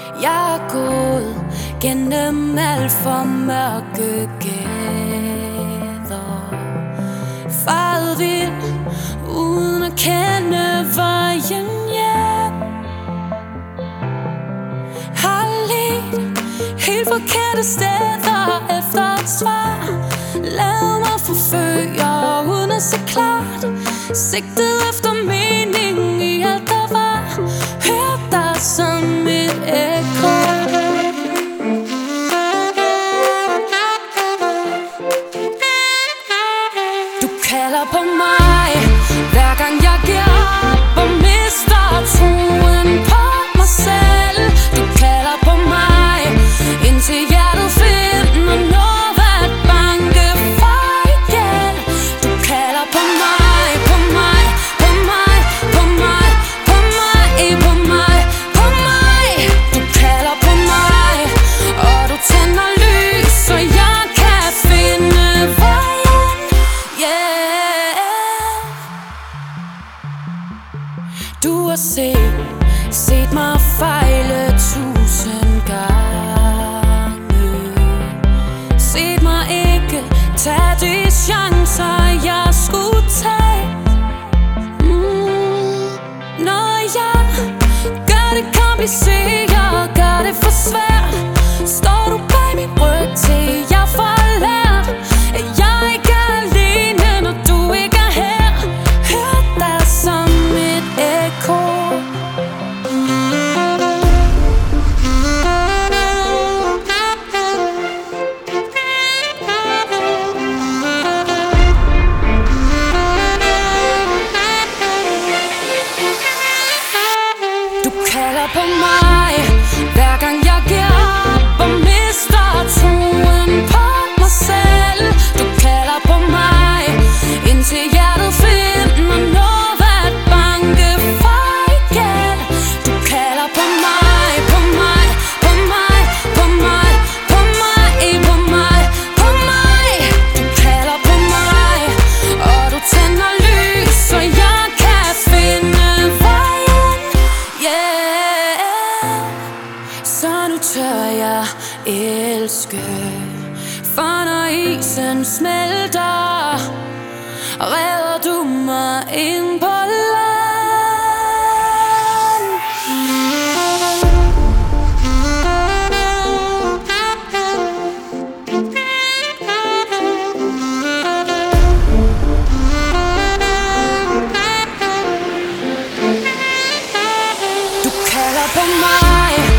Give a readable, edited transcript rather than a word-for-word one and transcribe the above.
Jeg er gået gennem alt for mørke gader, faret vild uden at kende vejen hjem. Har ledt helt forkerte steder efter et svar, lad mig forføre uden at se klart, sigtet efter mening i alt der var. Hør dig som et ekko. Du kalder på mig, hver gang jeg giver op og mister troen på mig selv. Du kalder på mig, indtil hjertet finder noget at banke for igen. Du kalder på mig, på mig, på mig, på mig, på mig, på mig, på mig. Du kalder på mig, og du tænder lys, så jeg kan finde vejen. Yeah. Du har set mig fejle 1000 gange, set mig ikke tage de chancer jeg skulle tage. Når jeg gør det kompliceret, gør det for svært, står du bag min ryg til jeg får lært, at jeg ikke er alene, når du ikke er her. Hør dig som et ekko. Du kalder på mig, hver gang jeg giver op og mister troen på mig selv. Du kalder på mig, indtil hjertet finder noget at banke for igen. Du kalder på mig, på mig, på mig, på mig, på mig, på mig, på mig. Du kalder på mig, og du tænder lys, så jeg kan finde vejen. Yeah. Så nu tør jeg elske, for når isen smelter, redder du mig ind på land. Du kalder på mig,